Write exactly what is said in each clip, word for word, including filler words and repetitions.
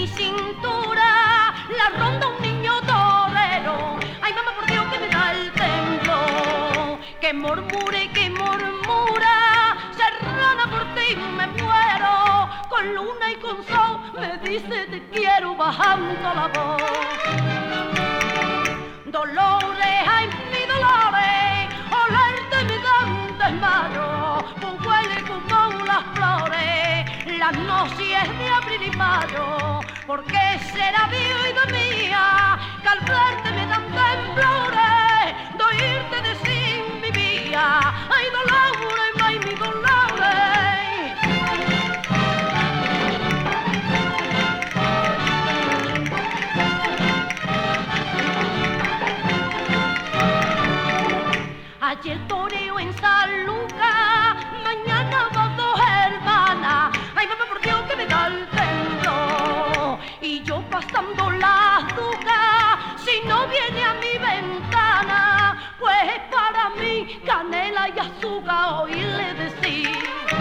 mi cintura la ronda un niño torero. Ay, mamá, por Dios, que me da el temblor. Que murmure, que murmura, serrana, por ti me muero. Con luna y con sol me dice te quiero bajando la voz. Dolores, ay, mi Dolores, olerte me dan desmayo. Pues huele como las flores, las noches de abril y mayo. ¿Por qué será vida mía que al verte me dan temblores de oírte decir mi vida? Ay, Dolores, ay, mi Dolores. Ayer toreo en San Lucas, mañana va dos hermanas. Ay, mamá, por Dios, que me da el temblor. Y yo pasando las ducas, si no viene a mi ventana, pues es para mí canela y azúcar oírle decir.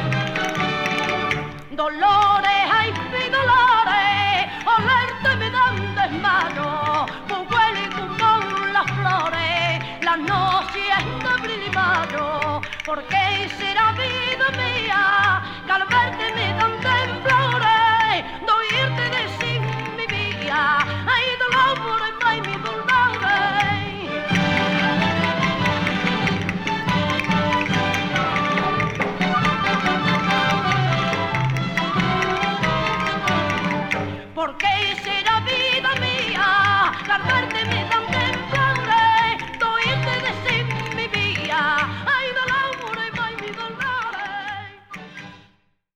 Dolores, ay, mi Dolores, olerte me dan desmayo. Pues huele como las flores, las noches de abril y mayo. ¿Por qué será vida mía que al verte me dan